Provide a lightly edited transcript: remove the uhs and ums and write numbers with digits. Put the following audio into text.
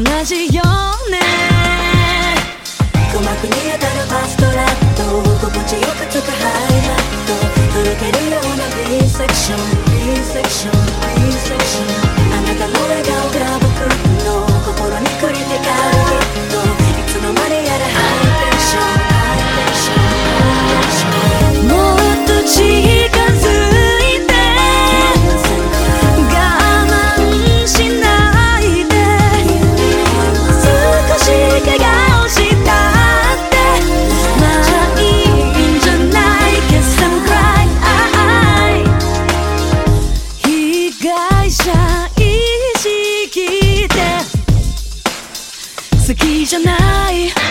じよね。 鼓膜に当たるバストラット、心地よくつくハイハット、とろけるような B セクション B セクション B セクション、あなたの笑顔が僕の心にクリティカルヒット、いつの間にやらハイテンションハイテンションハイテンション、 もっと近づいて我慢しないで、少し怪我をしたってまあいいんじゃない Kiss and cry 被害者意識で好きじゃない